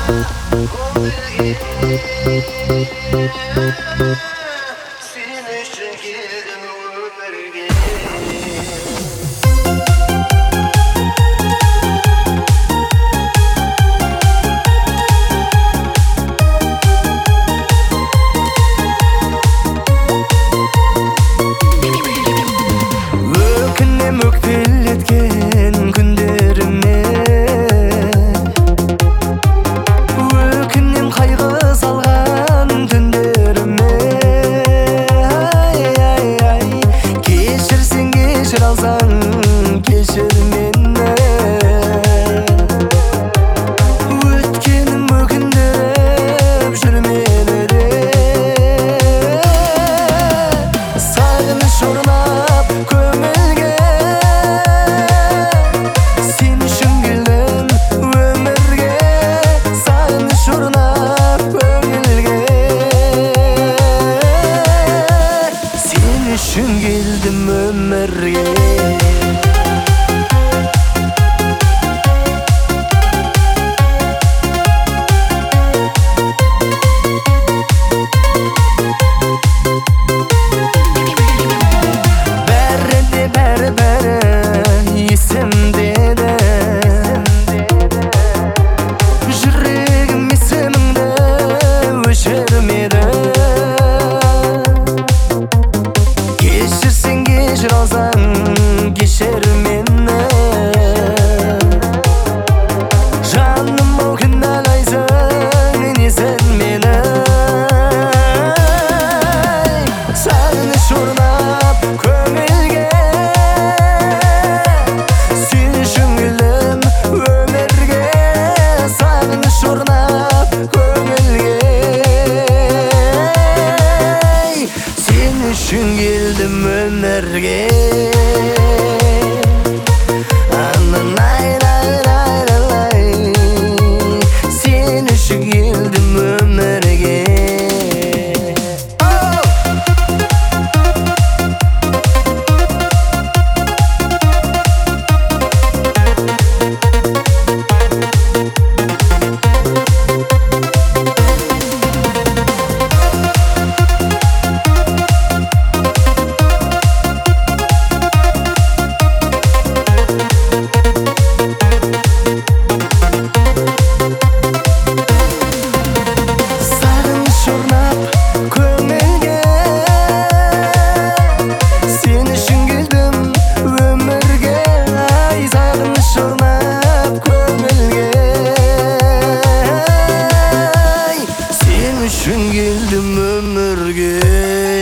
Өкпелеткен күндеріме өкінем қайғы салған түндеріме кешірсең кешір алсаң кешір мені өткенім өкіндіріп жүрмені де сағыныш орнап көңілге үшін келдім өмірге бәрі есімде еді жүрегім есіміңді өшірмеді кешірсең кешір алсаң кешір мені жаным ау кінәлайсың несін мені сағыныш орнап көңілге сен үшін келдім өмірге сағыныш орнап көңілге сен үшін келдім өмірге сен үшін келдім өмірге үшін келдім өмірге